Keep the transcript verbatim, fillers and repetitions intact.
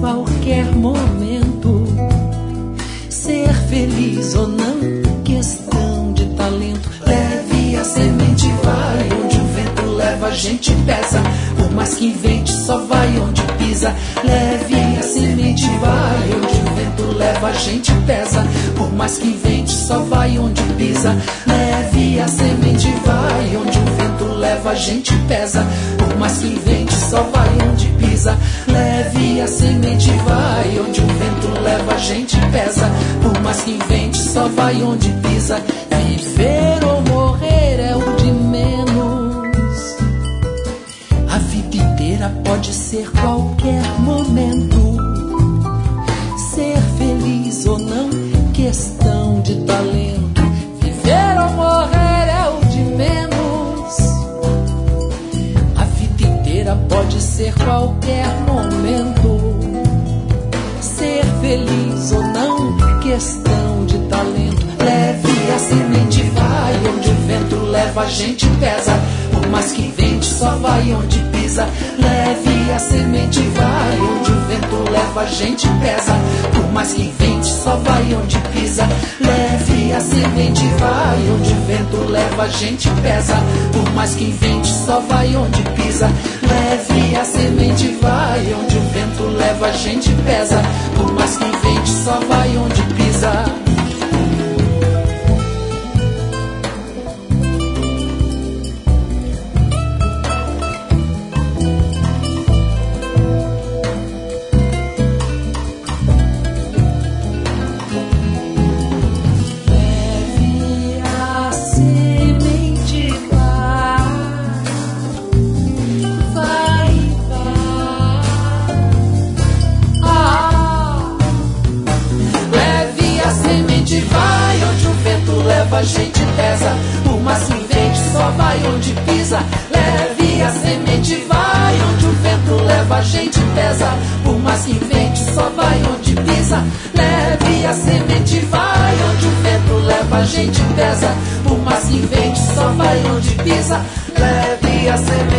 qualquer momento. Ser feliz ou não, questão de talento. Leve a semente, vai onde o vento leva, a gente pesa. Por mais que invente, só vai onde pisa. Leve a semente, vai onde o vento leva, a gente pesa. Por mais que invente, só vai onde pisa. Leve a semente, vai onde o vento leva, a gente pesa. Por mais que invente, só vai onde pisa. Leve a semente, vai onde o vento leva, a gente pesa. Por mais que invente, só vai onde pisa. Viver ou morrer é o de menos. A vida inteira pode ser qualquer momento. Ser feliz ou não, questão de talento. Viver ou morrer é o de menos. A vida inteira pode ser qualquer momento. Ser feliz ou não, questão de talento. Leve a semente, vai onde o vento leva, a gente pesa. Por mais que vente, só vai onde pisa. Leve a semente, vai onde o vento leva, a gente pesa. Por mais que vente, só vai onde pisa. Leve a semente, vai onde o vento leva, a gente pesa. Por mais que vente, só vai onde pisa. Leve a semente, vai onde o vento leva, a gente pesa. Por mais que vente, só vai onde pisa. A gente pesa, por mais que vente, só vai onde pisa. Leve a semente, vai onde o vento leva, a gente pesa. Por mais que vente, só vai onde pisa. Leve a semente, vai onde o vento leva, a gente pesa. Por mais que vente, só vai onde pisa. Leve a semente.